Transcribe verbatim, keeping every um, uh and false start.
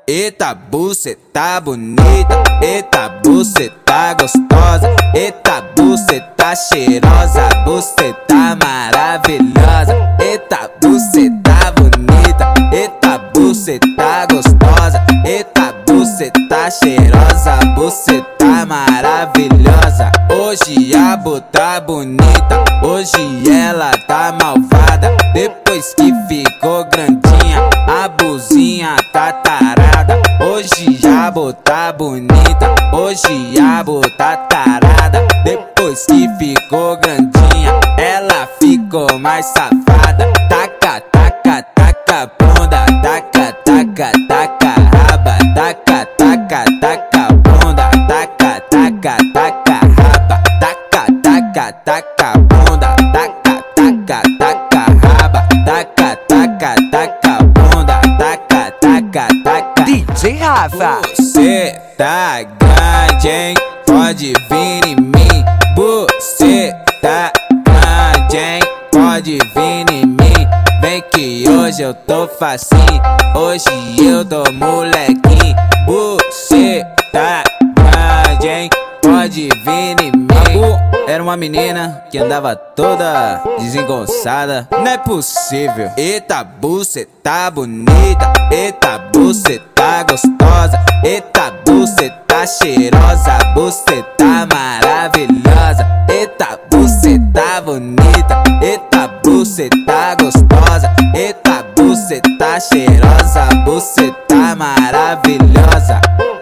Eita, buceta bonita, eita, buceta gostosa, eita, buceta cheirosa, buceta maravilhosa. Eita, buceta bonita, eita, buceta gostosa, eita, buceta cheirosa, buceta maravilhosa. Hoje a bota bonita, hoje ela tá malvada. Depois que ficou grandinha, a buzinha tá tarada. Hoje a bota bonita, hoje a bota tarada. Depois que ficou grandinha, ela ficou mais safada. Taca, taca, taca bunda, taca, taca, taca raba, taca, taca, taca bunda, taca, taca, taca raba, taca, taca, taca bunda, taca, taca, taca raba, taca, taca, taca bunda, taca, taca, taca. D J Rafa, você tá grande, hein? Pode vir em mim. Você tá grande, hein? Pode vir em mim. Vem que hoje eu tô facinho, hoje eu tô molequinho. Você tá grande, hein? Pode vir em mim. Era uma menina que andava toda desengonçada. Não é possível. Eita, buceta bonita, eita, buceta gostosa, eita, buceta cheirosa, buceta maravilhosa. Eita, buceta bonita, eita, buceta gostosa, eita, buceta cheirosa, buceta maravilhosa.